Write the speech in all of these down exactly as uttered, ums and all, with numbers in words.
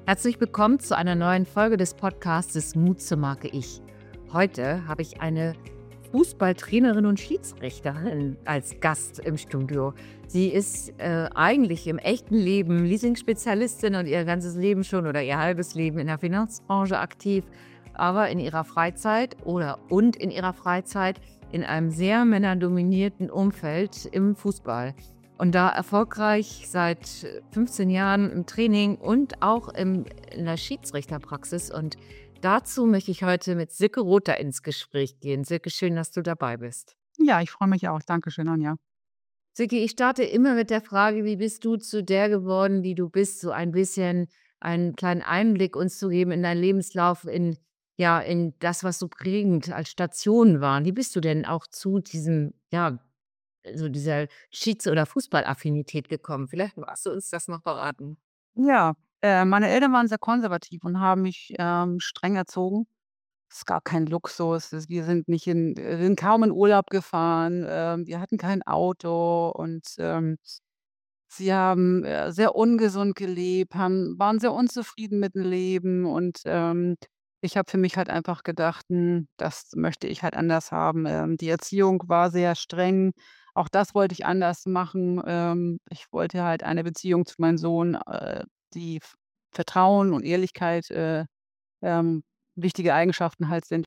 Herzlich willkommen zu einer neuen Folge des Podcasts Mut zur Marke Ich. Heute habe ich eine Fußballtrainerin und Schiedsrichterin als Gast im Studio. Sie ist äh, eigentlich im echten Leben Leasing-Spezialistin und ihr ganzes Leben schon oder ihr halbes Leben in der Finanzbranche aktiv, aber in ihrer Freizeit oder und in ihrer Freizeit in einem sehr männerdominierten Umfeld im Fußball. Und da erfolgreich seit fünfzehn Jahren im Training und auch im, in der Schiedsrichterpraxis. Und dazu möchte ich heute mit Silke Rother ins Gespräch gehen. Silke, schön, dass du dabei bist. Ja, ich freue mich auch. Dankeschön, Anja. Silke, ich starte immer mit der Frage, wie bist du zu der geworden, die du bist? So ein bisschen einen kleinen Einblick uns zu geben in deinen Lebenslauf, in, ja, in das, was so prägend als Stationen waren. Wie bist du denn auch zu diesem, ja, so dieser Schieds oder Fußballaffinität gekommen? Vielleicht magst du uns das noch verraten. Ja, äh, meine Eltern waren sehr konservativ und haben mich, ähm, streng erzogen. Es gab keinen Luxus. Es Wir sind nicht in wir sind kaum in Urlaub gefahren. Ähm, wir hatten kein Auto und, ähm, sie haben, äh, sehr ungesund gelebt, haben waren sehr unzufrieden mit dem Leben und, ähm, ich habe für mich halt einfach gedacht: „Hm, das möchte ich halt anders haben." Ähm, die Erziehung war sehr streng. Auch das wollte ich anders machen. Ähm, ich wollte halt eine Beziehung zu meinem Sohn, äh, die V Vertrauen und Ehrlichkeit, äh, ähm, wichtige Eigenschaften halt sind.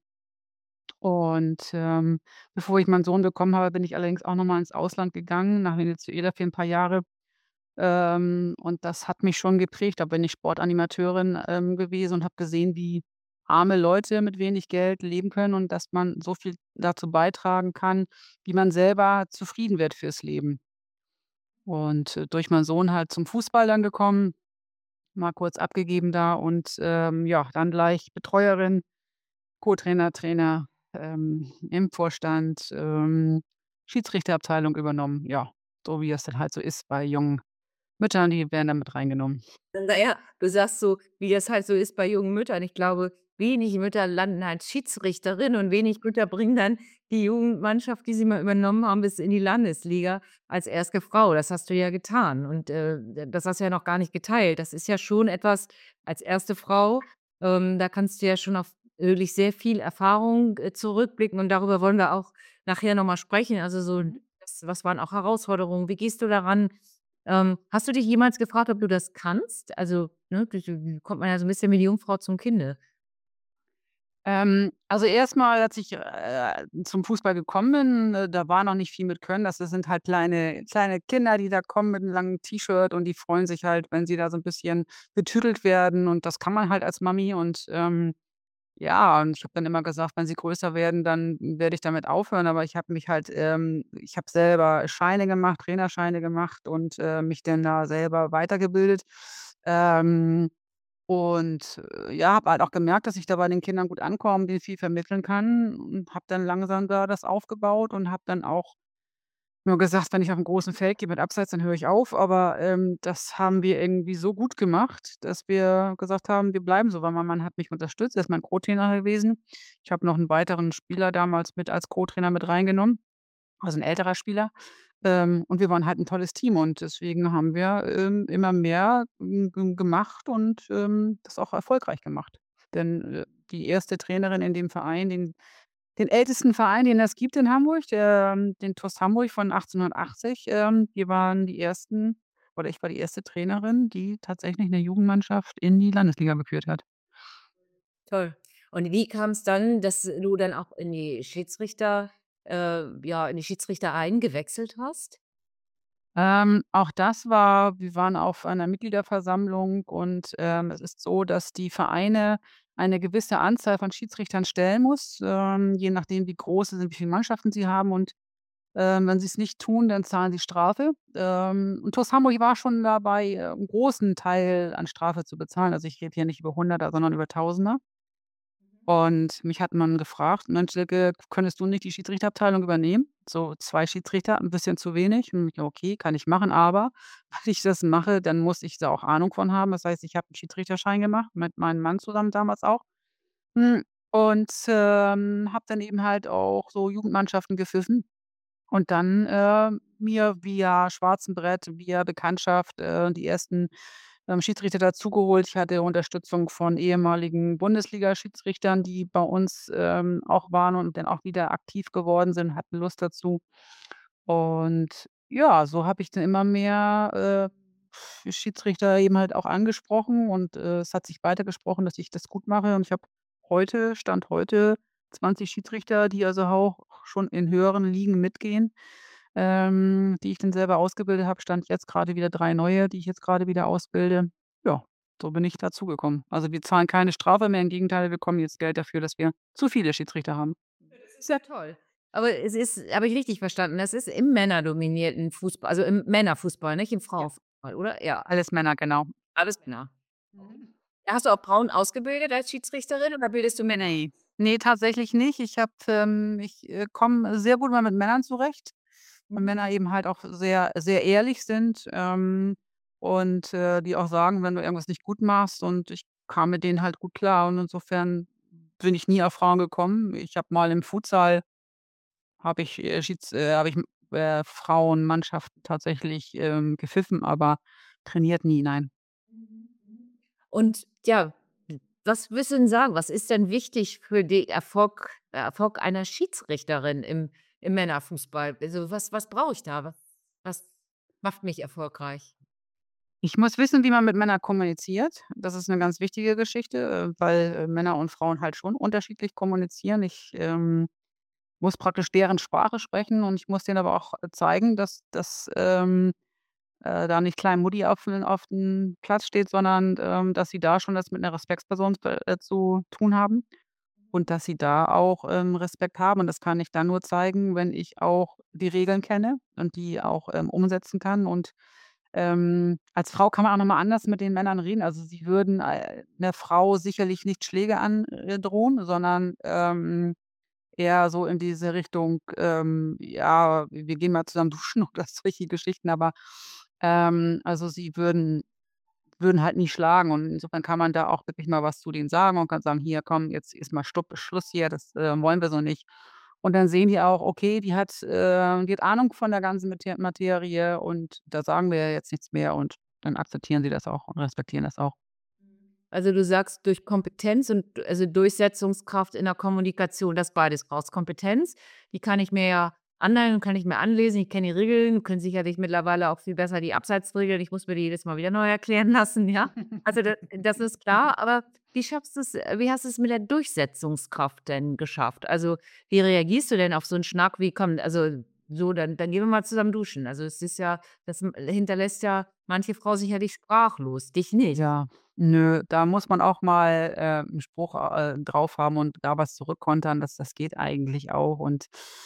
Und, ähm, bevor ich meinen Sohn bekommen habe, bin ich allerdings auch noch mal ins Ausland gegangen, nach Venezuela für ein paar Jahre. Ähm, und das hat mich schon geprägt. Da bin ich Sportanimateurin, ähm, gewesen und habe gesehen, wie arme Leute mit wenig Geld leben können und dass man so viel dazu beitragen kann, wie man selber zufrieden wird fürs Leben. Und, äh, durch meinen Sohn halt zum Fußball dann gekommen, mal kurz abgegeben da und, ähm, ja, dann gleich Betreuerin, Co-Trainer, Trainer, ähm, im Vorstand, ähm, Schiedsrichterabteilung übernommen. Ja, so wie es dann halt so ist bei jungen Müttern, die werden dann mit reingenommen. Na ja, du sagst so, wie das halt so ist bei jungen Müttern. Ich glaube, wenig Mütter landen als Schiedsrichterin und wenig Mütter bringen dann die Jugendmannschaft, die sie mal übernommen haben, bis in die Landesliga als erste Frau. Das hast du ja getan und, äh, das hast du ja noch gar nicht geteilt. Das ist ja schon etwas als erste Frau, ähm, da kannst du ja schon auf wirklich sehr viel Erfahrung, äh, zurückblicken und darüber wollen wir auch nachher noch mal sprechen. Also, so was was waren auch Herausforderungen? Wie gehst du daran? Ähm, hast du dich jemals gefragt, ob du das kannst? Also, ne, d d kommt man ja so 'n bisschen wie die Jungfrau zum Kinde. Ähm, also erstmal, als ich, äh, zum Fußball gekommen bin, äh, da war noch nicht viel mit Können. Das sind halt kleine kleine Kinder, die da kommen mit 'nem langen T-Shirt und die freuen sich halt, wenn sie da so 'n bisschen betüdelt werden und das kann man halt als Mami und, ähm, ja, und ich habe dann immer gesagt, wenn sie größer werden, dann werde ich damit aufhören, aber ich habe mich halt ähm, ich habe selber Scheine gemacht, Trainerscheine gemacht und, äh, mich dann da selber weitergebildet. Ähm und, äh, ja, habe halt auch gemerkt, dass ich da bei den Kindern gut ankomme, denen viel vermitteln kann und habe dann langsam da das aufgebaut und habe dann auch nur gesagt, wenn ich auf 'n großen Feld gehe mit Abseits, dann höre ich auf. Aber, ähm, das haben wir irgendwie so gut gemacht, dass wir gesagt haben, wir bleiben so, weil mein Mann hat mich unterstützt. Er ist mein Co-Trainer gewesen. Ich habe noch 'n weiteren Spieler damals mit als Co-Trainer mit reingenommen, also 'n älterer Spieler. Ähm, und wir waren halt 'n tolles Team und deswegen haben wir, ähm, immer mehr, hm, g gemacht und, ähm, das auch erfolgreich gemacht. Denn, äh, die erste Trainerin in dem Verein, den den ältesten Verein, den es gibt in Hamburg, der ähm, den T U S Hamburg von achtzehnhundertachtzig, ähm, wir waren die ersten oder ich war die erste Trainerin, die tatsächlich 'ne Jugendmannschaft in die Landesliga geführt hat. Toll. Und wie kam's dann, dass du dann auch in die Schiedsrichter äh, ja, in die Schiedsrichtereien gewechselt hast? Ähm, auch das war wir waren auf einer Mitgliederversammlung und, ähm, es ist so, dass die Vereine eine gewisse Anzahl von Schiedsrichtern stellen muss, ähm, je nachdem, wie groß sie sind, wie viele Mannschaften sie haben und, ähm, wenn sie's nicht tun, dann zahlen sie Strafe. Ähm, und T U S Hamburg war schon dabei, äh, 'n großen Teil an Strafe zu bezahlen. Also, ich rede hier nicht über Hunderter, sondern über Tausender. Mhm. Und mich hat man gefragt: „Mensch, Silke, könntest du nicht die Schiedsrichterabteilung übernehmen?" So zwei Schiedsrichter, 'n bisschen zu wenig. Hm, ja, okay, kann ich machen, aber wenn ich das mache, dann muss ich da auch Ahnung von haben. Das heißt, ich habe 'n Schiedsrichterschein gemacht, mit meinem Mann zusammen damals auch. Hm, und, ähm, habe dann eben halt auch so Jugendmannschaften gepfiffen und dann, äh, mir via Schwarzenbrett, via Bekanntschaft, äh, die ersten ähm, Schiedsrichter dazugeholt. Ich hatte Unterstützung von ehemaligen Bundesliga-Schiedsrichtern, die bei uns, ähm, auch waren und dann auch wieder aktiv geworden sind, hatten Lust dazu. Und ja, so habe ich dann immer mehr, äh, Schiedsrichter eben halt auch angesprochen und, äh, es hat sich weitergesprochen, dass ich das gut mache und ich habe heute Stand heute zwanzig Schiedsrichter, die also auch schon in höheren Ligen mitgehen, ähm, die ich dann selber ausgebildet habe. Stand jetzt gerade wieder drei neue, die ich jetzt gerade wieder ausbilde. Ja, so bin ich dazugekommen. Also, wir zahlen keine Strafe mehr, im Gegenteil, wir bekommen jetzt Geld dafür, dass wir zu viele Schiedsrichter haben. Das ist ja toll. Aber es ist habe ich richtig verstanden, das ist im männerdominierten Fußball, also im Männerfußball, nicht im Ja. Frauenfußball, oder? Ja, Alles Männer, genau. alles Männer. Mhm. Ja, hast du auch Frauen ausgebildet als Schiedsrichterin oder bildest du Männer? Ne. Ne, tatsächlich nicht. Ich habe ähm, ich, äh, komme sehr gut mal mit Männern zurecht, weil Mhm. Männer eben halt auch sehr sehr ehrlich sind, ähm, und, äh, die auch sagen, wenn du irgendwas nicht gut machst und ich kam mit denen halt gut klar und insofern bin ich nie auf Frauen gekommen. Ich habe mal im Futsal habe ich, äh, Schieds äh, habe ich, äh, Frauenmannschaften tatsächlich, ähm, gepfiffen, aber trainiert nie, nein. Mhm, mhm. Und ja, was würdest du denn sagen? Was ist denn wichtig für den Erfolg Erfolg einer Schiedsrichterin im im Männerfußball? Also, was was brauche ich da? Was was macht mich erfolgreich? Ich muss wissen, wie man mit Männern kommuniziert. Das ist 'ne ganz wichtige Geschichte, äh, weil, äh, Männer und Frauen halt schon unterschiedlich kommunizieren. Ich, ähm, muss praktisch deren Sprache sprechen und ich muss denen aber auch, äh, zeigen, dass dass, ähm, äh, da nicht Klein Mutti auf 'n auf 'n Platz steht, sondern, ähm, dass sie da schon das mit 'ner Respektsperson, äh, zu tun haben und dass sie da auch, ähm, Respekt haben. Und das kann ich dann nur zeigen, wenn ich auch die Regeln kenne und die auch, ähm, umsetzen kann. Und, ähm, als Frau kann man auch noch mal anders mit den Männern reden. Also, sie würden, äh, 'ner Frau sicherlich nicht Schläge an äh, drohen, sondern, ähm, eher so in diese Richtung, ähm, ja, wir gehen mal zusammen duschen oder solche Geschichten, aber, ähm, also, sie würden würden halt nie schlagen und insofern kann man da auch wirklich mal was zu denen sagen und kann sagen: „Hier, komm, jetzt ist mal Stopp, Schluss hier, das, äh, wollen wir so nicht.“ Und dann sehen die auch, okay, die hat äh, die hat Ahnung von der ganzen Mate Materie und da sagen wir ja jetzt nichts mehr und dann akzeptieren sie das auch und respektieren das auch. Also, du sagst durch Kompetenz und also, Durchsetzungskraft in der Kommunikation, das beides brauchst. Kompetenz, die kann ich mir ja aneignen, kann ich mir anlesen. Ich kenne die Regeln, können sicherlich mittlerweile auch viel besser die Abseitsregeln. Ich muss mir die jedes Mal wieder neu erklären lassen, ja? Also, da das ist klar, aber wie schaffst du's äh, wie hast du es mit der Durchsetzungskraft denn geschafft? Also, wie reagierst du denn auf so 'n Schnack wie: „Komm, also, so, dann dann gehen wir mal zusammen duschen.“ Also, es ist ja das m hinterlässt ja manche Frau sicherlich sprachlos, dich nicht. Ja, nö, da muss man auch mal, äh, 'n Spruch, äh, drauf haben und da was zurückkontern. Das das geht eigentlich auch und,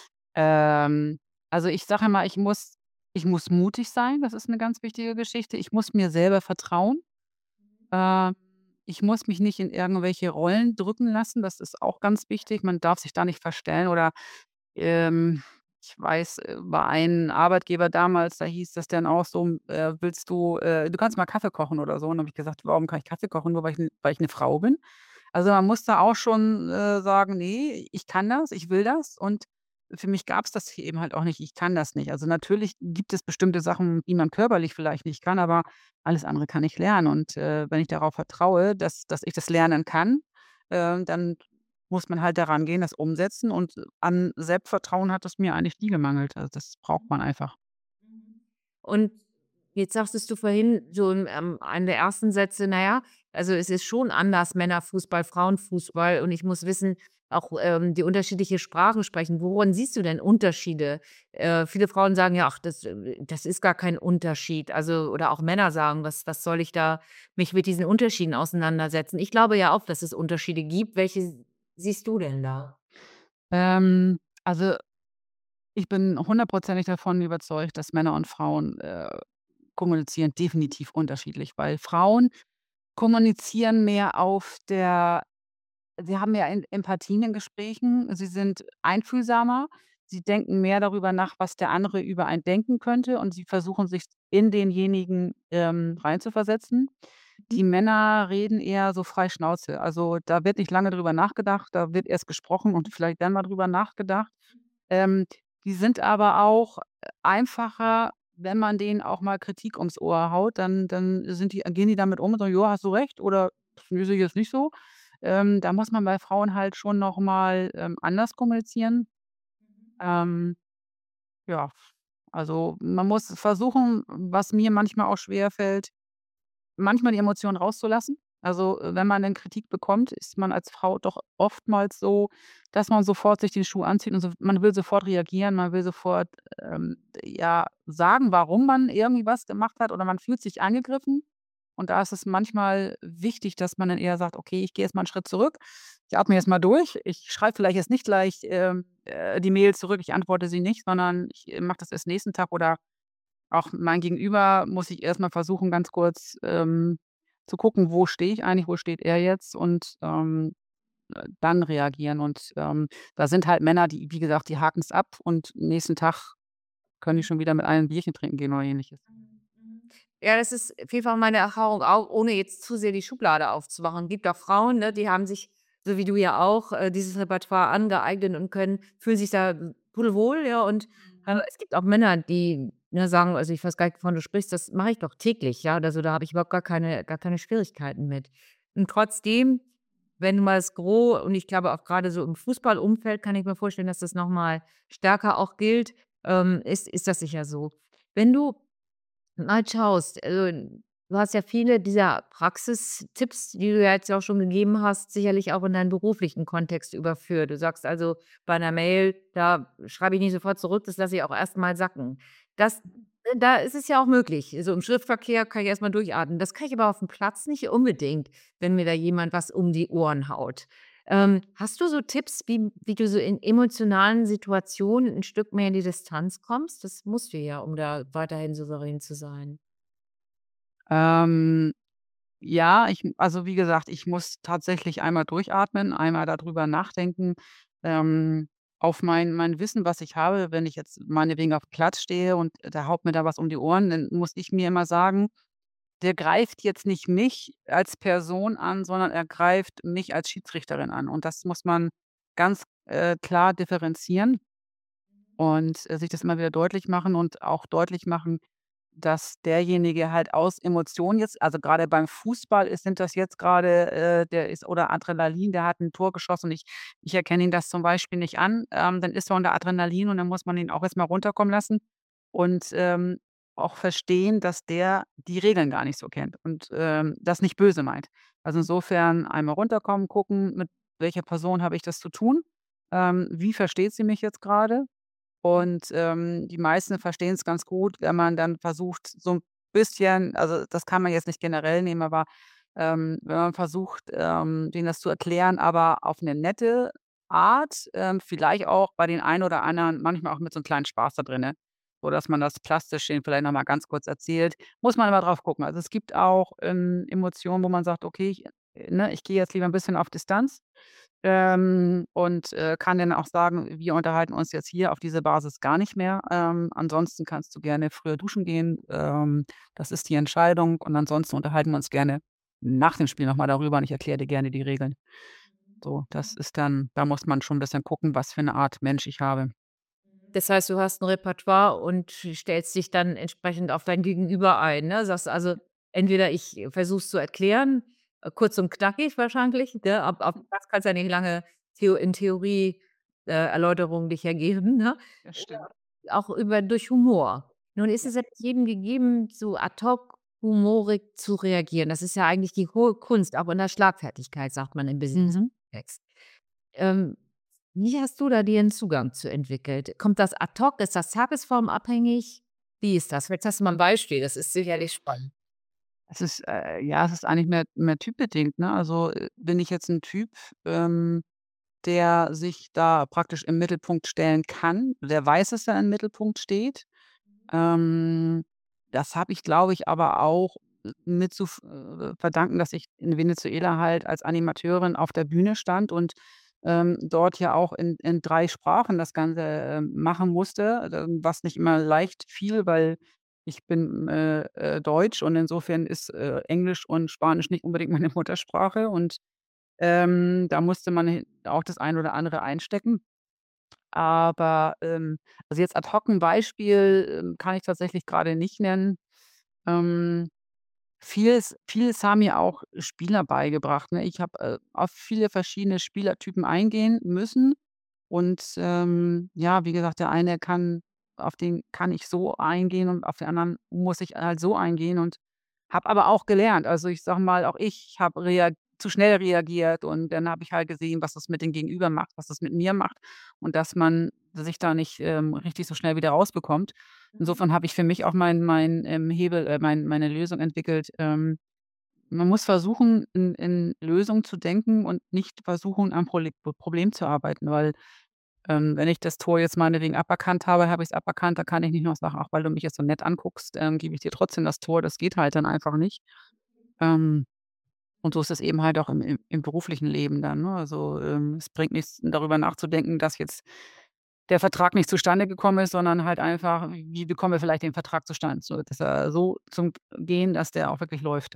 ähm, also, ich sage immer, ich muss ich muss mutig sein, das ist 'ne ganz wichtige Geschichte. Ich muss mir selber vertrauen. Ähm, ich muss mich nicht in irgendwelche Rollen drücken lassen, das ist auch ganz wichtig. Man darf sich da nicht verstellen oder ähm, ich weiß, äh, bei einem Arbeitgeber damals, da hieß das dann auch so, äh: „Willst du äh, du kannst mal Kaffee kochen oder so.“ Und dann habe ich gesagt: „Warum kann ich Kaffee kochen, nur weil ich 'n weil ich 'ne Frau bin?“ Also, man muss da auch schon, äh, sagen: „Ne, ich kann das, ich will das.“ Und für mich gab's das hier eben halt auch nicht. Ich kann das nicht. Also, natürlich gibt es bestimmte Sachen, die man körperlich vielleicht nicht kann, aber alles andere kann ich lernen. Und, äh, wenn ich darauf vertraue, dass dass ich das lernen kann, äh, dann muss man halt da rangehen, das umsetzen und an Selbstvertrauen hat es mir eigentlich nie gemangelt. Also, das braucht man einfach. Mhm. Und jetzt sagtest du vorhin so in ähm, einem der ersten Sätze: „Na ja, also, es ist schon anders Männerfußball, Frauenfußball und ich muss wissen, auch, ähm, die unterschiedliche Sprache sprechen.“ Woran siehst du denn Unterschiede? Äh, viele Frauen sagen ja: „Ach, das äh, das ist gar kein Unterschied.“ Also, oder auch Männer sagen: „Was was soll ich da mich mit diesen Unterschieden auseinandersetzen?“ Ich glaube ja auch, dass es Unterschiede gibt. Welche siehst du denn da? Ähm, also, ich bin hundertprozentig davon überzeugt, dass Männer und Frauen, äh, kommunizieren definitiv unterschiedlich, weil Frauen kommunizieren mehr auf der sie haben mehr Em Empathie in den Gesprächen, sie sind einfühlsamer, sie denken mehr darüber nach, was der andere über einen denken könnte und sie versuchen, sich in denjenigen, ähm, reinzuversetzen. Mhm. Die Männer reden eher so frei Schnauze. Also, da wird nicht lange drüber nachgedacht, da wird erst gesprochen und vielleicht dann mal drüber nachgedacht. Ähm, die sind aber auch, äh, einfacher, wenn man denen auch mal Kritik ums Ohr haut, dann dann sind die gehen die damit um und sagen: „Ja, hast du recht" oder „Ne, sehe ich jetzt nicht so." Ähm, da muss man bei Frauen halt schon noch mal, ähm, anders kommunizieren. Ähm, ja, also, man muss versuchen, was mir manchmal auch schwerfällt, manchmal die Emotionen rauszulassen. Also, äh, wenn man dann Kritik bekommt, ist man als Frau doch oftmals so, dass man sofort sich den Schuh anzieht und so man will sofort reagieren, man will sofort, ähm, ja, sagen, warum man irgendwie was gemacht hat oder man fühlt sich angegriffen. Und da ist es manchmal wichtig, dass man dann eher sagt: „Okay, ich gehe jetzt mal 'n Schritt zurück. Ich atme jetzt mal durch. Ich schreibe vielleicht jetzt nicht gleich, ähm, äh, die Mail zurück, ich antworte sie nicht, sondern ich, äh, mache das erst nächsten Tag." Oder auch mein Gegenüber muss ich erst mal versuchen, ganz kurz, ähm, zu gucken, wo stehe ich eigentlich, wo steht er jetzt und, ähm, äh, dann reagieren. Und, ähm, da sind halt Männer, die wie gesagt, die haken's ab und nächsten Tag können die schon wieder mit einem 'n Bierchen trinken gehen oder Ähnliches. Mhm, mhm. Ja, das ist auf jeden Fall meine Erfahrung auch, ohne jetzt zu sehr die Schublade aufzumachen. Gibt auch Frauen, ne, die haben sich, so wie du ja auch, äh, dieses Repertoire angeeignet und können fühlen sich da pudelwohl, ja, und, äh, Mhm. es gibt auch Männer, die, ne, sagen also, ich weiß gar nicht, wovon du sprichst, das mache ich doch täglich, ja, also, da habe ich überhaupt gar keine gar keine Schwierigkeiten mit. Und trotzdem, wenn du mal das Gros und ich glaube auch grade so im Fußballumfeld kann ich mir vorstellen, dass das noch mal stärker auch gilt, ähm, ist ist das sicher so. Wenn du mal schaust, also, du hast ja viele dieser Praxistipps, die du ja jetzt auch schon gegeben hast, sicherlich auch in deinen beruflichen Kontext überführt. Du sagst also, bei 'ner Mail, da schreibe ich nicht sofort zurück, das lasse ich auch erst mal sacken. Das äh, da ist es ja auch möglich. So im Schriftverkehr kann ich erst mal durchatmen. Das kann ich aber aufm Platz nicht unbedingt, wenn mir da jemand was um die Ohren haut. Ähm, hast du so Tipps, wie wie du so in emotionalen Situationen 'n Stück mehr in die Distanz kommst? Das musst du ja, um da weiterhin souverän zu sein. Ähm, ja, ich also, wie gesagt, ich muss tatsächlich einmal durchatmen, einmal da drüber nachdenken, ähm, auf mein mein Wissen, was ich habe. Wenn ich jetzt meinetwegen aufm Platz stehe und da haut mir da was um die Ohren, dann muss ich mir immer sagen: „Der greift jetzt nicht mich als Person an, sondern er greift mich als Schiedsrichterin an." Und das muss man ganz, äh, klar differenzieren und, äh, sich das immer wieder deutlich machen und auch deutlich machen, dass derjenige halt aus Emotionen jetzt also, grade beim Fußball ist sind das jetzt grade, äh der ist oder Adrenalin, der hat 'n Tor geschossen und ich ich erkenne ihn das zum Beispiel nicht an, ähm, dann ist er unter Adrenalin und dann muss man ihn auch erst mal runterkommen lassen und, ähm, auch verstehen, dass der die Regeln gar nicht so kennt und, ähm, das nicht böse meint. Also, insofern einmal runterkommen, gucken, mit welcher Person habe ich das zu tun? Ähm, wie versteht sie mich jetzt grade? Und, ähm, die meisten verstehen's ganz gut, wenn man dann versucht, so 'n bisschen also, das kann man jetzt nicht generell nehmen, aber, ähm, wenn man versucht, ähm, denen das zu erklären, aber auf 'ne nette Art, ähm, vielleicht auch bei den einen oder anderen manchmal auch mit so 'nem kleinen Spaß da drinnen, sodass man das plastisch denen vielleicht noch mal ganz kurz erzählt. Muss man immer drauf gucken. Also, es gibt auch, ähm, Emotionen, wo man sagt: „Okay, ich äh, ne, ich gehe jetzt lieber 'n bisschen auf Distanz." Ähm, und, äh, kann dann auch sagen: „Wir unterhalten uns jetzt hier auf diese Basis gar nicht mehr. Ähm, ansonsten kannst du gerne früher duschen gehen. Ähm, das ist die Entscheidung und ansonsten unterhalten wir uns gerne nach dem Spiel noch mal darüber und ich erkläre dir gerne die Regeln." So, das ist dann da muss man schon 'n bisschen gucken, was für 'ne Art Mensch ich habe. Das heißt, du hast 'n Repertoire und stellst dich dann entsprechend auf dein Gegenüber ein, ne? Sagst also, entweder ich versuche es zu erklären, äh, kurz und knackig wahrscheinlich, ne? Auf aufm Platz kannst ja nicht lange Theo in Theorie, äh, Erläuterungen dich ergeben, ne? Das stimmt. Oder auch über durch Humor. Nun ist Ja. es ja nicht jedem gegeben, so ad hoc humorig zu reagieren. Das ist ja eigentlich die hohe Kunst, auch in der Schlagfertigkeit, sagt man im Mhm. Business-Kontext. Ähm, wie hast du da dir 'n Zugang zu entwickelt? Kommt das ad hoc? Ist das tagesformabhängig? Wie ist das? Vielleicht hast du mal 'n Beispiel, das ist sicherlich spannend. Es ist, äh ja, es ist eigentlich mehr mehr typbedingt, ne? Also, äh, bin ich jetzt 'n Typ, ähm, der sich da praktisch im Mittelpunkt stellen kann, der weiß, dass er im Mittelpunkt steht. Ähm, das habe ich, glaube ich, aber auch mit zu v äh, verdanken, dass ich in Venezuela halt als Animateurin auf der Bühne stand und, ähm, dort ja auch in in drei Sprachen das Ganze, ähm, machen musste, ähm, was nicht immer leicht fiel, weil ich bin, äh, äh, Deutsch und insofern ist, äh, Englisch und Spanisch nicht unbedingt meine Muttersprache und, ähm, da musste man hin auch das eine oder andere einstecken. Aber, ähm, also jetzt ad hoc 'n Beispiel, ähm, kann ich tatsächlich grade nicht nennen. Ähm, vieles vieles haben mir auch Spieler beigebracht, ne? Ich habe, äh, auf viele verschiedene Spielertypen eingehen müssen und, ähm, ja, wie gesagt, der eine kann auf den kann ich so eingehen und auf den anderen muss ich halt so eingehen und habe aber auch gelernt. Also, ich sage mal, auch ich habe rea zu schnell reagiert und dann habe ich halt gesehen, was das mit dem Gegenüber macht, was das mit mir macht und dass man sich da nicht, ähm, richtig so schnell wieder rausbekommt. Insofern habe ich für mich auch mein mein, ähm, Hebel äh, mein meine Lösung entwickelt. Ähm, man muss versuchen, in in Lösungen zu denken und nicht versuchen, am Prole Problem zu arbeiten, weil, ähm, wenn ich das Tor jetzt meinetwegen aberkannt habe, habe ich's aberkannt, da kann ich nicht noch sagen: „Ach, weil du mich jetzt so nett anguckst, ähm, gebe ich dir trotzdem das Tor.“ Das geht halt dann einfach nicht. Ähm, und so ist es eben halt auch im im im beruflichen Leben dann, ne? Also, ähm, es bringt nichts, darüber nachzudenken, dass jetzt der Vertrag nicht zustande gekommen ist, sondern halt einfach, wie bekommen wir vielleicht den Vertrag zustande, so dass er so zum Gehen, dass der auch wirklich läuft.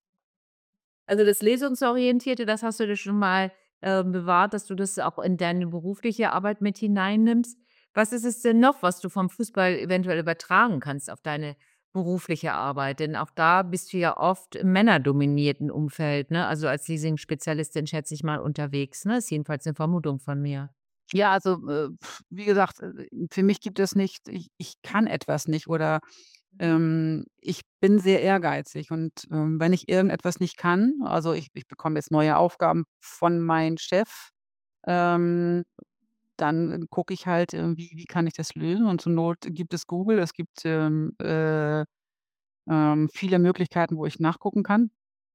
Also, das Lösungsorientierte, das hast du dir schon mal, ähm, bewahrt, dass du das auch in deine berufliche Arbeit mit hineinnimmst. Was ist es denn noch, was du vom Fußball eventuell übertragen kannst auf deine berufliche Arbeit? Denn auch da bist du ja oft im männerdominierten Umfeld, ne? Also, als Leasing-Spezialistin schätze ich mal unterwegs, ne? Ist jedenfalls 'ne Vermutung von mir. Ja, also, äh, wie gesagt, äh, für mich gibt es nicht ich ich kann etwas nicht oder, ähm, ich bin sehr ehrgeizig und, ähm, wenn ich irgendetwas nicht kann, also, ich ich bekomme jetzt neue Aufgaben von meinem Chef, ähm, dann gucke ich halt, äh, wie wie kann ich das lösen und zur Not gibt es Google, es gibt, ähm, äh, ähm, viele Möglichkeiten, wo ich nachgucken kann.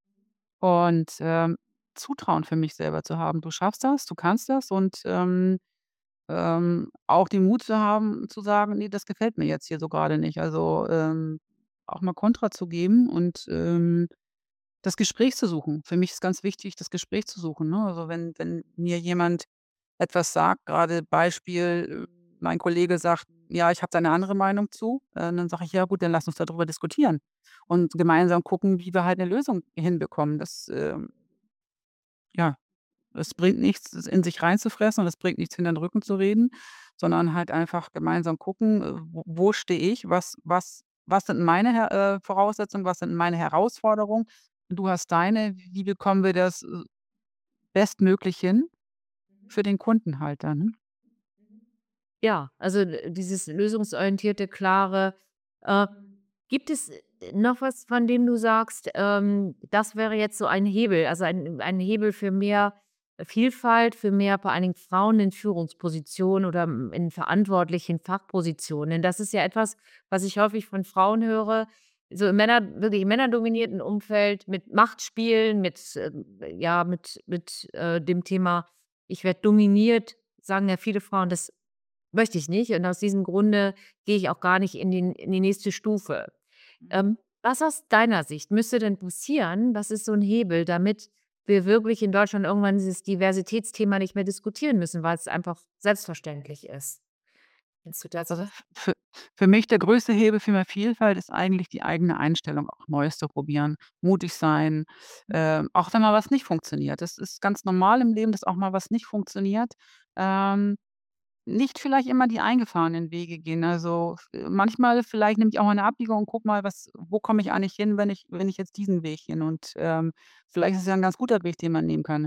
Und, ähm, Zutrauen für mich selber zu haben. Du schaffst das, du kannst das und, ähm, ähm, auch den Mut zu haben, zu sagen: „Ne, das gefällt mir jetzt hier so grade nicht.“ Also, ähm, auch mal Kontra zu geben und, ähm, das Gespräch zu suchen. Für mich ist ganz wichtig, das Gespräch zu suchen, ne? Also, wenn wenn mir jemand etwas sagt, grade Beispiel, äh, mein Kollege sagt: „Ja, ich habe da 'ne andere Meinung zu.“ Äh, dann sage ich: „Ja gut, dann lass uns da drüber diskutieren und gemeinsam gucken, wie wir halt 'ne Lösung hinbekommen.“ Das, ähm ja, es bringt nichts, es in sich reinzufressen und es bringt nichts, hinter 'n Rücken zu reden, sondern halt einfach gemeinsam gucken, äh, wo wo stehe ich? Was was was sind meine Her äh, Voraussetzungen? Was sind meine Herausforderungen? Du hast deine. Wie bekommen wir das, äh, bestmöglich hin für den Kunden halt dann, ne? Ja, also, äh, dieses lösungsorientierte, klare. Äh, gibt es, äh, noch was, von dem du sagst, ähm, das wäre jetzt so ein Hebel, also, ein ein Hebel für mehr Vielfalt, für mehr vor allen Dingen Frauen in Führungspositionen oder, hm, in verantwortlichen Fachpositionen? Denn das ist ja etwas, was ich häufig von Frauen höre, so im Männer wirklich männerdominierten Umfeld mit Machtspielen, mit, ähm, ja, mit mit, äh, dem Thema: „Ich werde dominiert“, sagen ja viele Frauen, das möchte ich nicht und aus diesem Grunde gehe ich auch gar nicht in den in die nächste Stufe. Mhm. Ähm, was aus deiner Sicht müsste denn passieren? Was ist so 'n Hebel, damit wir wirklich in Deutschland irgendwann dieses Diversitätsthema nicht mehr diskutieren müssen, weil's einfach selbstverständlich ist? Kennst du dazu Also, was? f für für mich der größte Hebel für mehr Vielfalt ist eigentlich die eigene Einstellung, auch Neues zu probieren, mutig sein, ähm, auch wenn mal was nicht funktioniert. Das ist ganz normal im Leben, dass auch mal was nicht funktioniert. Ähm, nicht vielleicht immer die eingefahrenen Wege gehen. Also, f manchmal vielleicht nehme ich auch mal 'ne Abbiegung und gucke mal, was wo komme ich eigentlich hin, wenn ich wenn ich jetzt diesen Weg gehe und, ähm, vielleicht ist es ja 'n ganz guter Weg, den man nehmen kann.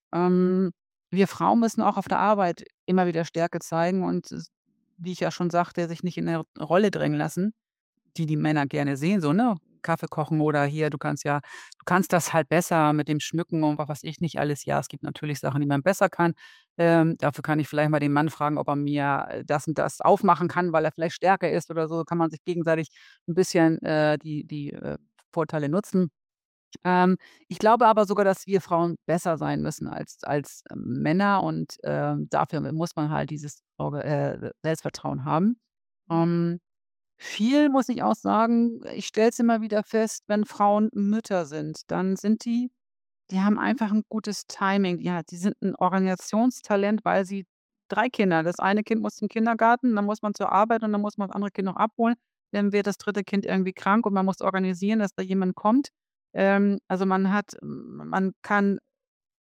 Ähm, wir Frauen müssen auch auf der Arbeit immer wieder Stärke zeigen und s wie ich ja schon sagte, sich nicht in 'ne Rolle drängen lassen, die die Männer gerne sehen, so, ne? Kaffee kochen oder hier, du kannst ja du kannst das halt besser mit dem Schmücken und was weiß ich nicht alles. Ja, es gibt natürlich Sachen, die man besser kann. Ähm, dafür kann ich vielleicht mal den Mann fragen, ob er mir, äh, das und das aufmachen kann, weil er vielleicht stärker ist oder so. Kann man sich gegenseitig 'n bisschen, äh, die die, äh, Vorteile nutzen. Ähm, ich glaube aber sogar, dass wir Frauen besser sein müssen als als, ähm, Männer und, ähm, dafür m muss man halt dieses Orge äh, Selbstvertrauen haben. Ähm, viel muss ich auch sagen, ich stelle es immer wieder fest, wenn Frauen Mütter sind, dann sind die die haben einfach 'n gutes Timing. Ja, die sind 'n Organisationstalent, weil sie drei Kinder das eine Kind muss zum Kindergarten, dann muss man zur Arbeit und dann muss man das andere Kind noch abholen. Dann wird das dritte Kind irgendwie krank und man muss organisieren, dass da jemand kommt. Ähm, also, man hat m man kann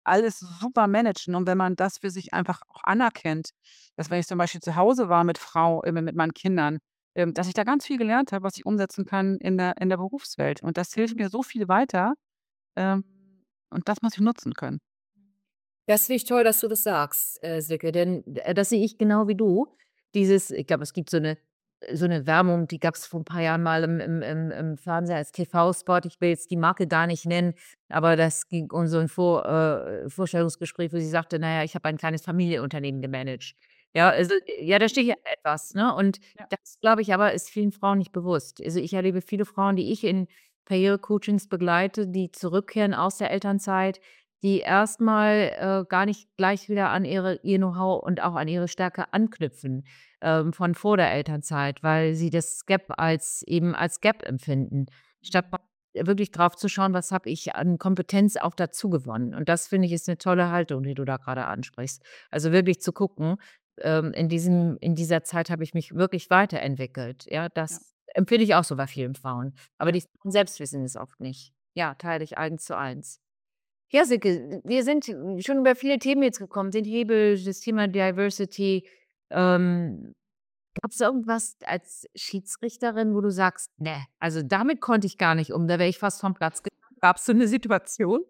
alles super managen. Und wenn man das für sich einfach auch anerkennt, dass wenn ich zum Beispiel zu Hause war mit Frau äh, mit meinen Kindern, ähm, dass ich da ganz viel gelernt habe, was ich umsetzen kann in der in der Berufswelt. Und das hilft mir so viel weiter, ähm, und das muss ich nutzen können. Das finde ich toll, dass du das sagst, äh, Silke, denn, äh, das sehe ich genau wie du. Dieses ich glaube, es gibt so 'ne so 'ne Werbung, die gab's vor 'n paar Jahren mal im im im im Fernseher als T V-Spot. Ich will jetzt die Marke gar nicht nennen, aber das ging um so 'n Vor äh, Vorstellungsgespräch, wo sie sagte: „Na ja, ich habe ein kleines Familienunternehmen gemanagt.“ Ja, also, ja, da steht ja etwas, ne? Und Ja, das, glaube ich aber, ist vielen Frauen nicht bewusst. Also, ich erlebe viele Frauen, die ich in Karrierecoachings begleite, die zurückkehren aus der Elternzeit, die erst mal, äh, gar nicht gleich wieder an ihre ihr Know-how und auch an ihre Stärke anknüpfen, ähm, von vor der Elternzeit, weil sie das Gap als eben als Gap empfinden, statt mal wirklich drauf zu schauen: „Was habe ich an Kompetenz auch dazu gewonnen?“ Und das finde ich, ist 'ne tolle Haltung, die du da grade ansprichst. Also, wirklich zu gucken, ähm, in diesem in dieser Zeit habe ich mich wirklich weiterentwickelt. Ja, ja, das empfinde ich auch so bei vielen Frauen. Aber ja. die Frauen selbst wissen es oft nicht. Ja, teile ich eins zu eins. Ja, Silke, wir sind schon über viele Themen jetzt gekommen, den Hebel, das Thema Diversity. Ähm, Gab's irgendwas als Schiedsrichterin, wo du sagst: „Ne, also damit konnte ich gar nicht um, da wäre ich fast vom Platz gegangen.“ Gab's so 'ne Situation?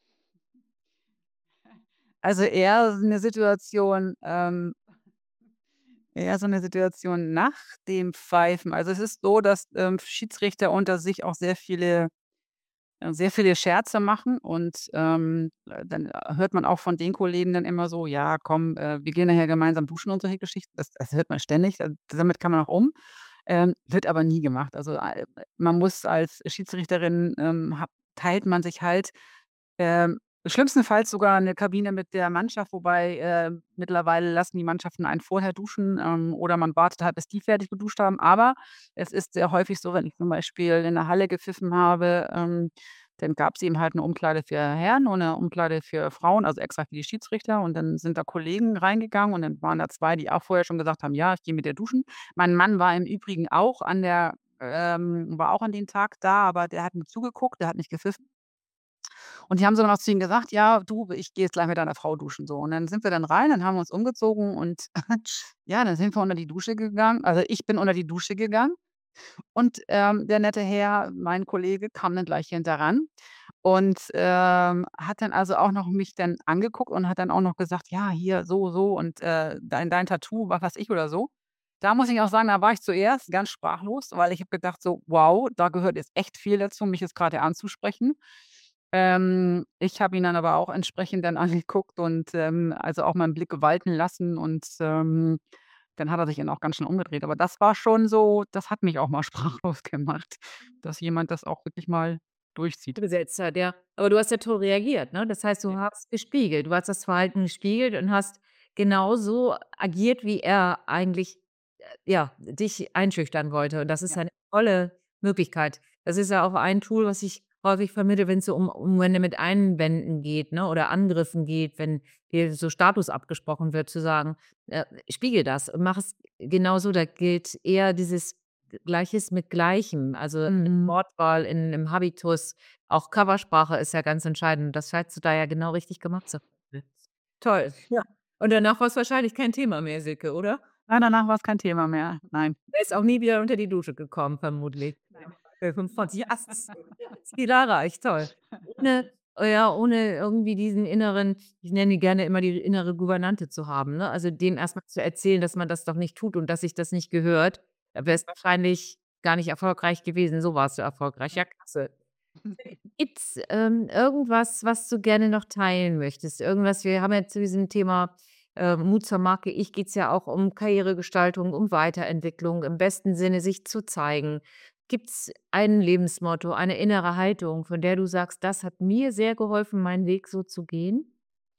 Also, eher so 'ne Situation, ähm eher so 'ne Situation nach dem Pfeifen. Also, es ist so, dass, ähm, Schiedsrichter unter sich auch sehr viele äh, sehr viele Scherze machen und, ähm, äh, dann äh, hört man auch von den Kollegen dann immer so: „Ja, komm, äh, wir gehen nachher gemeinsam duschen“ und solche Geschichten. Das das hört man ständig, da damit kann man auch um, ähm, wird aber nie gemacht. Also, äh, man muss als Schiedsrichterin, ähm, ha teilt man sich halt, ähm, schlimmstenfalls sogar 'ne Kabine mit der Mannschaft, wobei, äh, mittlerweile lassen die Mannschaften einen vorher duschen, ähm, oder man wartet halt, bis die fertig geduscht haben. Aber es ist sehr häufig so, wenn ich zum Beispiel in der Halle gepfiffen habe, ähm, dann gab's eben halt 'ne Umkleide für Herren und 'ne Umkleide für Frauen, also extra für die Schiedsrichter. Und dann sind da Kollegen reingegangen und dann waren da zwei, die auch vorher schon gesagt haben: „Ja, ich gehe mit dir duschen.“ Mein Mann war im Übrigen auch an der ähm, war auch an dem Tag da, aber der hat nur zugeguckt, der hat nicht gepfiffen. Und die haben sogar noch zu ihm gesagt: „Ja, du, ich gehe jetzt gleich mit deiner Frau duschen“, so. Und dann sind wir dann rein, dann haben wir uns umgezogen und ja, dann sind wir unter die Dusche gegangen. Also, ich bin unter die Dusche gegangen und, ähm, der nette Herr, mein Kollege, kam dann gleich hinterran und, ähm, hat dann also auch noch mich dann angeguckt und hat dann auch noch gesagt: „Ja, hier so, so und, äh, dein dein Tattoo, was weiß ich“ oder so. Da muss ich auch sagen, da war ich zuerst ganz sprachlos, weil ich habe gedacht so: „Wow, da gehört jetzt echt viel dazu, mich jetzt grade anzusprechen.“ Ähm, ich habe ihn dann aber auch entsprechend dann angeguckt und, ähm, also auch meinen Blick walten lassen und, ähm, dann hat er sich dann auch ganz schnell umgedreht. Aber das war schon so, das hat mich auch mal sprachlos gemacht, dass jemand das auch wirklich mal durchzieht. Gesetzt hat, ja. Aber du hast ja toll reagiert, ne? Das heißt, du Ja, hast gespiegelt. Du hast das Verhalten gespiegelt und hast genauso agiert, wie er eigentlich, äh, ja, dich einschüchtern wollte. Und das ist ja. eine tolle Möglichkeit. Das ist ja auch ein Tool, was ich häufig vermittle, wenn's so um Umgänge mit Einwänden geht, ne, oder Angriffen geht, wenn dir so Status abgesprochen wird, zu sagen, äh, spiegel das und mach es genauso. Da gilt eher dieses Gleiches mit Gleichem, also Mhm. Wortwahl in 'nem Habitus, auch Körpersprache ist ja ganz entscheidend. Das scheinst du da ja genau richtig gemacht zu haben. Toll, ja. Und danach war's wahrscheinlich kein Thema mehr, Silke, oder? Nein, danach war's kein Thema mehr. Nein. Er ist auch nie wieder unter die Dusche gekommen, vermutlich. Nein. Zielreich, toll. Ohne äh, ja, ohne irgendwie diesen inneren, ich nenne die gerne immer die innere Gouvernante zu haben, ne? Also, dem erst mal zu erzählen, dass man das doch nicht tut und dass sich das nicht gehört. Da wärst wahrscheinlich gar nicht erfolgreich gewesen. So warst du erfolgreich. Ja, klasse. Gibt's, ähm, irgendwas, was du gerne noch teilen möchtest? Irgendwas, wir haben ja zu diesem Thema, äh, Mut zur Marke Ich, geht's ja auch um Karrieregestaltung, um Weiterentwicklung, im besten Sinne sich zu zeigen. Gibt's ein Lebensmotto, eine innere Haltung, von der du sagst: „Das hat mir sehr geholfen, meinen Weg so zu gehen?“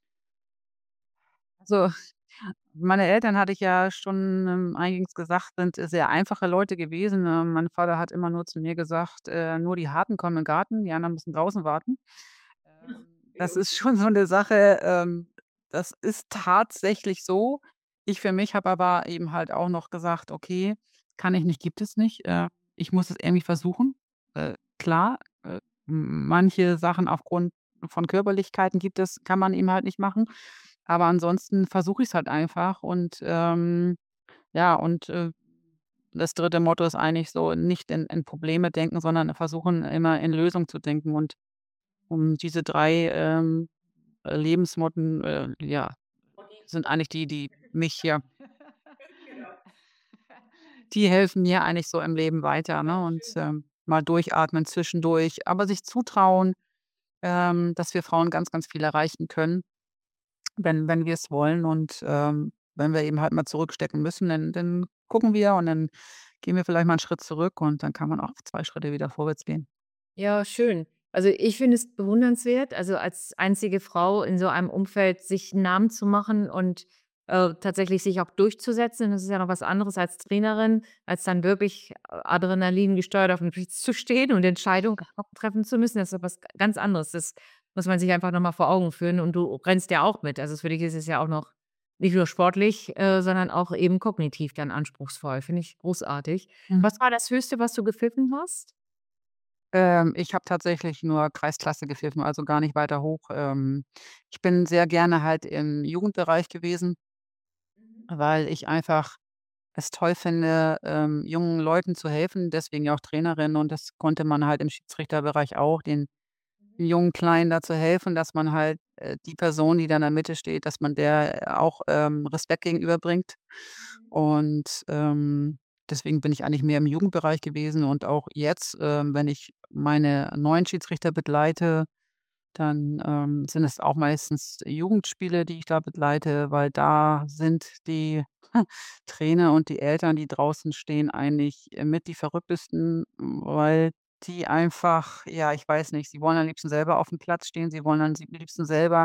Also, meine Eltern, hatte ich ja schon, ähm, eingangs gesagt, sind sehr einfache Leute gewesen. Ähm, mein Vater hat immer nur zu mir gesagt, äh: „Nur die Harten kommen in 'n Garten, die anderen müssen draußen warten.“ Ähm, das ist schon so 'ne Sache, ähm, das ist tatsächlich so. Ich für mich habe aber eben halt auch noch gesagt: „Okay, kann ich nicht, gibt es nicht. Äh, ich muss es irgendwie versuchen.“ Äh, klar, äh, m manche Sachen aufgrund von Körperlichkeiten gibt es kann man eben halt nicht machen. Aber ansonsten versuche ich's halt einfach und, ähm, ja, und, äh, das dritte Motto ist eigentlich so, nicht in in Probleme denken, sondern versuchen, immer in Lösungen zu denken. Und, um diese drei, ähm, äh, Lebensmotten, äh, ja, sind eigentlich die, die mich hier die helfen mir eigentlich so im Leben weiter, Ja, ne? Und, schön. ähm, mal durchatmen zwischendurch, aber sich zutrauen, ähm, dass wir Frauen ganz, ganz viel erreichen können, wenn wenn wir's wollen. Und, ähm, wenn wir eben halt mal zurückstecken müssen, dann dann gucken wir und dann gehen wir vielleicht mal 'n Schritt zurück und dann kann man auch zwei Schritte wieder vorwärts gehen. Ja, schön. Also, ich finde es bewundernswert, also, als einzige Frau in so einem Umfeld sich 'n Namen zu machen und, äh, tatsächlich sich auch durchzusetzen. Das ist ja noch was anderes als Trainerin, als dann wirklich adrenalingesteuert aufm Platz zu stehen und Entscheidungen auch treffen zu müssen. Das ist ja was ganz anderes. Das muss man sich einfach noch mal vor Augen führen und du rennst ja auch mit. Also, für dich ist es ja auch noch nicht nur sportlich, äh, sondern auch eben kognitiv dann anspruchsvoll. Finde ich großartig. Mhm. Was war das Höchste, was du gepfiffen hast? Ähm, ich habe tatsächlich nur Kreisklasse gepfiffen, also gar nicht weiter hoch. Ähm, ich bin sehr gerne halt im Jugendbereich gewesen Mhm. weil ich einfach es toll finde, ähm, jungen Leuten zu helfen, deswegen ja auch Trainerin. Und das konnte man halt im Schiedsrichterbereich auch, den Mhm. jungen Kleinen da zu helfen, dass man halt, äh, die Person, die da in der Mitte steht, dass man der auch, ähm, Respekt gegenüberbringt. Mhm. Und, ähm, deswegen bin ich eigentlich mehr im Jugendbereich gewesen und auch jetzt, ähm, wenn ich meine neuen Schiedsrichter begleite, dann, ähm, sind es auch meistens Jugendspiele, die ich da begleite, weil da sind die Trainer und die Eltern, die draußen stehen, eigentlich, äh, mit die Verrücktesten, weil die einfach ja, ich weiß nicht, sie wollen am liebsten selber aufm Platz stehen. Sie wollen am sie liebsten selber,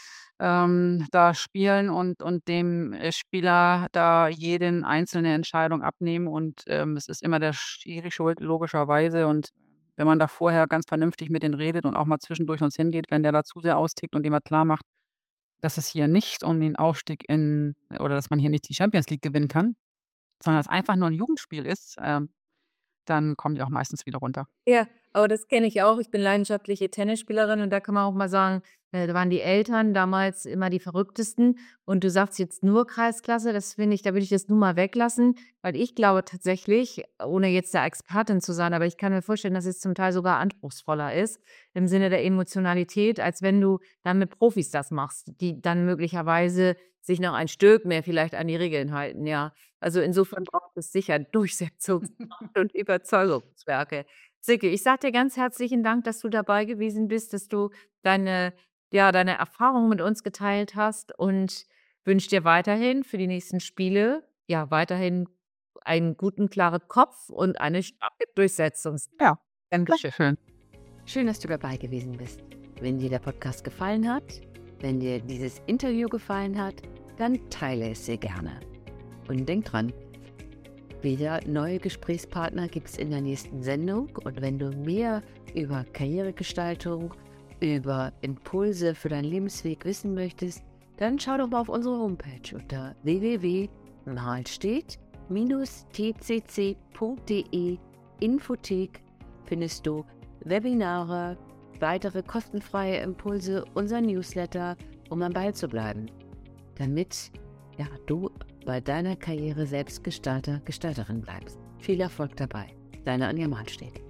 ähm, da spielen und und dem, äh, Spieler da jeden einzelne Entscheidung abnehmen. Und, ähm, es ist immer der Schiri schuld, logischerweise. Und wenn man da vorher ganz vernünftig mit denen redet und auch mal zwischendurch uns hingeht, wenn der da zu sehr austickt und dem mal klarmacht, dass es hier nicht um den Aufstieg in oder dass man hier nicht die Champions League gewinnen kann, sondern es einfach nur 'n Jugendspiel ist, ähm, dann kommen die auch meistens wieder runter. Ja, aber das kenne ich auch. Ich bin leidenschaftliche Tennisspielerin und da kann man auch mal sagen, äh, da waren die Eltern damals immer die Verrücktesten. Und du sagst jetzt nur Kreisklasse, das finde ich da würde ich das nur mal weglassen, weil ich glaube tatsächlich, ohne jetzt da Expertin zu sein, aber ich kann mir vorstellen, dass es zum Teil sogar anspruchsvoller ist im Sinne der Emotionalität, als wenn du dann mit Profis das machst, die dann möglicherweise sich noch ein Stück mehr vielleicht an die Regeln halten, ja. Also, insofern braucht es sicher Durchsetzungskraft und Überzeugungswerke. Silke, ich sage dir ganz herzlichen Dank, dass du dabei gewesen bist, dass du deine ja, deine Erfahrungen mit uns geteilt hast und wünsche dir weiterhin für die nächsten Spiele, ja, weiterhin einen guten, klaren Kopf und eine starke Durchsetzungs Ja, Dankeschön. Schön, dass du dabei gewesen bist. Wenn dir der Podcast gefallen hat, wenn dir dieses Interview gefallen hat, dann teile es sehr gerne. Und denk dran, wieder neue Gesprächspartner gibt es in der nächsten Sendung. Und wenn du mehr über Karrieregestaltung, über Impulse für deinen Lebensweg wissen möchtest, dann schau doch mal auf unsere Homepage unter w w w punkt mahlstedt Bindestrich t c c punkt d e. Infothek findest du Webinare, weitere kostenfreie Impulse, unser Newsletter, um am Ball zu bleiben, damit ja, du bei deiner Karriere Selbstgestalter, Gestalterin bleibst. Viel Erfolg dabei. Deine Anja Mahlstedt.